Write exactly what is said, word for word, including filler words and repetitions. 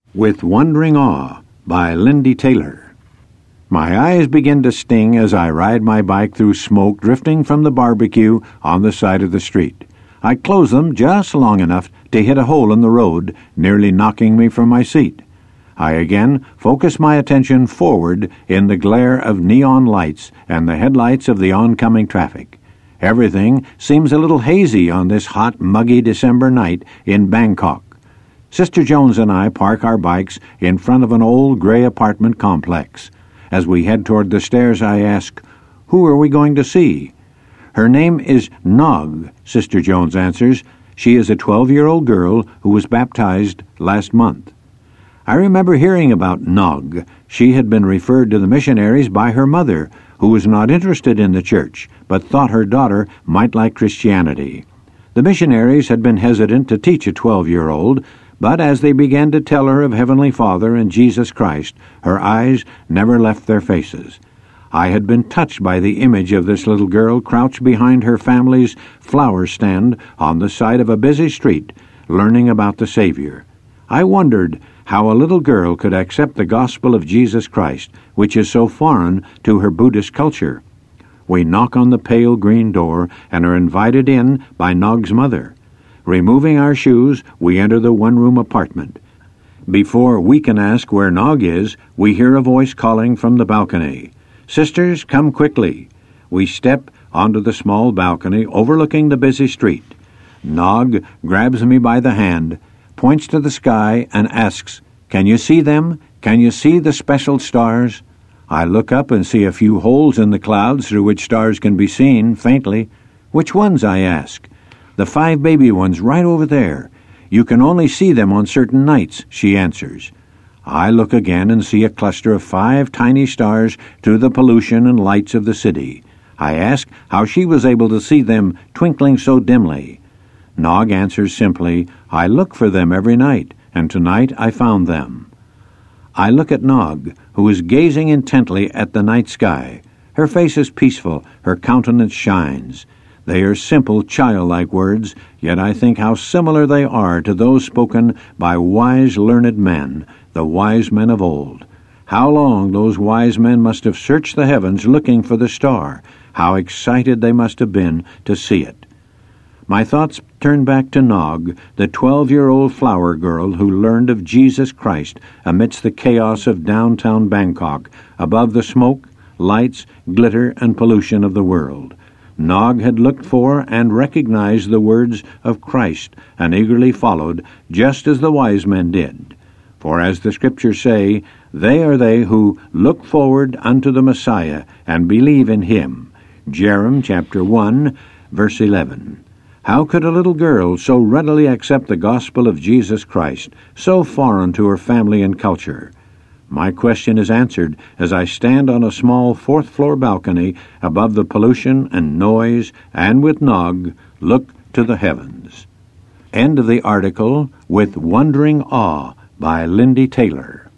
With Wondering Awe by Lindy Taylor. My eyes begin to sting as I ride my bike through smoke drifting from the barbecue on the side of the street. I close them just long enough to hit a hole in the road, nearly knocking me from my seat. I again focus my attention forward in the glare of neon lights and the headlights of the oncoming traffic. Everything seems a little hazy on this hot, muggy December night in Bangkok. Sister Jones and I park our bikes in front of an old gray apartment complex. As we head toward the stairs, I ask, "Who are we going to see?" "Her name is Nog," Sister Jones answers. "She is a twelve-year-old girl who was baptized last month." I remember hearing about Nog. She had been referred to the missionaries by her mother, who was not interested in the church, but thought her daughter might like Christianity. The missionaries had been hesitant to teach a twelve-year-old, but as they began to tell her of Heavenly Father and Jesus Christ, her eyes never left their faces. I had been touched by the image of this little girl crouched behind her family's flower stand on the side of a busy street, learning about the Savior. I wondered how a little girl could accept the gospel of Jesus Christ, which is so foreign to her Buddhist culture. We knock on the pale green door and are invited in by Nog's mother. Removing our shoes, we enter the one-room apartment. Before we can ask where Nog is, we hear a voice calling from the balcony. "Sisters, come quickly." We step onto the small balcony overlooking the busy street. Nog grabs me by the hand, points to the sky, and asks, "Can you see them? Can you see the special stars?" I look up and see a few holes in the clouds through which stars can be seen, faintly. "Which ones?" I ask. "The five baby ones right over there. You can only see them on certain nights," she answers. I look again and see a cluster of five tiny stars through the pollution and lights of the city. I ask how she was able to see them twinkling so dimly. Nog answers simply, "I look for them every night, and tonight I found them." I look at Nog, who is gazing intently at the night sky. Her face is peaceful, her countenance shines. They are simple, childlike words, yet I think how similar they are to those spoken by wise, learned men, the wise men of old. How long those wise men must have searched the heavens looking for the star. How excited they must have been to see it. My thoughts turn back to Nog, the twelve-year-old flower girl who learned of Jesus Christ amidst the chaos of downtown Bangkok, above the smoke, lights, glitter, and pollution of the world. Nog had looked for and recognized the words of Christ and eagerly followed, just as the wise men did. For as the Scriptures say, they are they who look forward unto the Messiah and believe in him. Jeremiah chapter one, verse eleven. How could a little girl so readily accept the gospel of Jesus Christ, so foreign to her family and culture? My question is answered as I stand on a small fourth-floor balcony above the pollution and noise, and with Nog, look to the heavens. End of the article With Wondering Awe by Lindy Taylor.